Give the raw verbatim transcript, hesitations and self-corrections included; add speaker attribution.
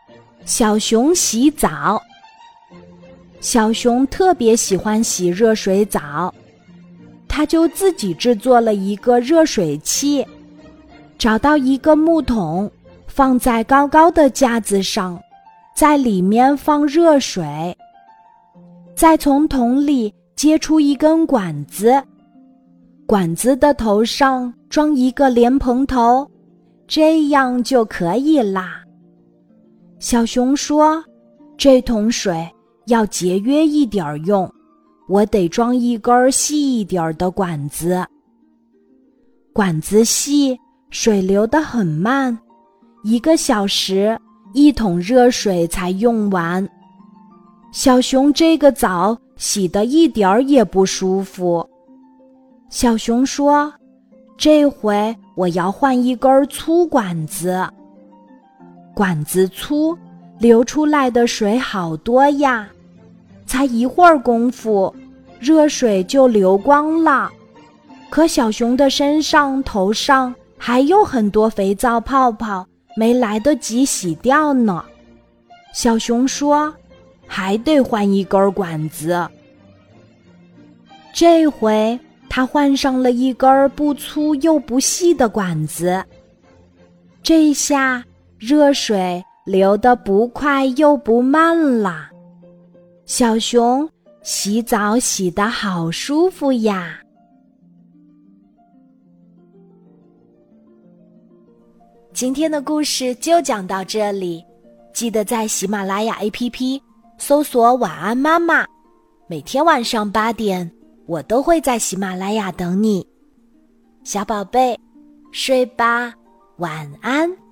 Speaker 1: 小熊洗澡。小熊特别喜欢洗热水澡，他就自己制作了一个热水器，找到一个木桶，放在高高的架子上，在里面放热水，再从桶里接出一根管子，管子的头上装一个莲蓬头，这样就可以啦。小熊说，这桶水要节约一点用，我得装一根细一点的管子。管子细，水流得很慢，一个小时，一桶热水才用完。小熊这个澡洗得一点儿也不舒服。小熊说，这回我要换一根粗管子。管子粗，流出来的水好多呀，才一会儿功夫，热水就流光了。可小熊的身上、头上还有很多肥皂泡泡，没来得及洗掉呢。小熊说，还得换一根管子。这回他换上了一根不粗又不细的管子，这下热水流得不快又不慢啦。小熊洗澡洗得好舒服呀。今天的故事就讲到这里，记得在喜马拉雅 A P P 搜索晚安妈妈，每天晚上八点，我都会在喜马拉雅等你。小宝贝，睡吧，晚安。